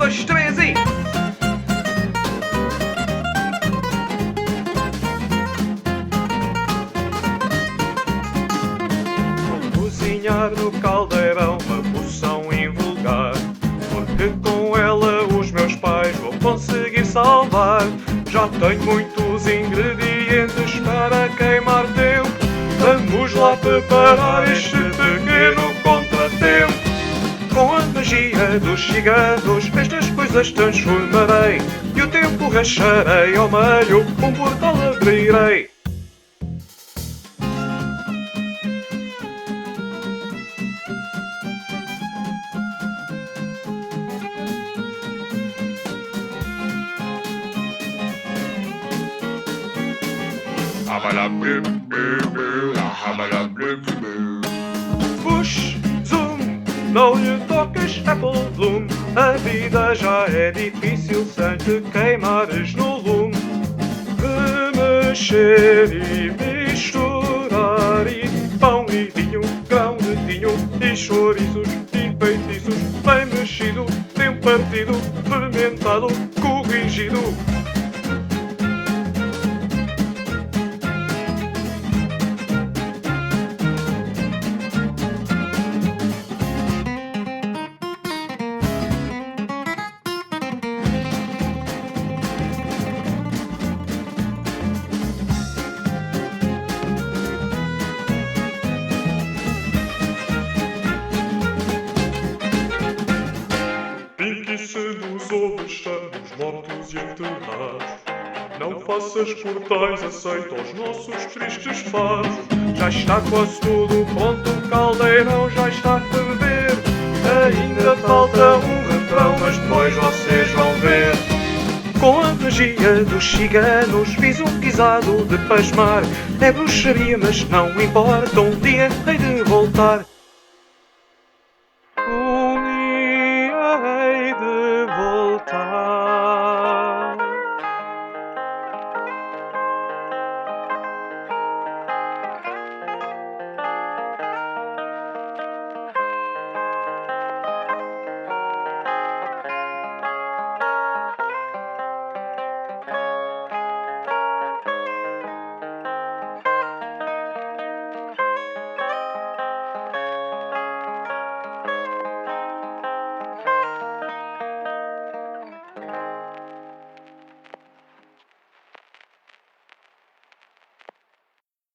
2, 3 e... Cozinhar no caldeirão, uma poção invulgar, porque com ela os meus pais vou conseguir salvar. Já tenho muitos ingredientes para queimar tempo. Vamos lá preparar este pequeno contratempo. Com a magia dos ciganos estas coisas transformarei, e o tempo racharei ao meio, um portal abrirei. Push, zoom, não lhe toques Apple Bloom. A vida já é difícil sem te queimares no lume. Remexer e misturar, e pão e vinho, grão de vinho, e chouriços e feitiços. Bem mexido, bem partido, fermentado, corrigido. Pingue-se dos ovos, estamos mortos e enterrados. Não faças portais, aceita os nossos tristes fados. Já está quase tudo pronto, o caldeirão já está a ferver. Ainda falta um refrão, mas depois vocês vão ver. Com a magia dos ciganos fiz um guisado de pasmar. É bruxaria, mas não importa, um dia hei de voltar.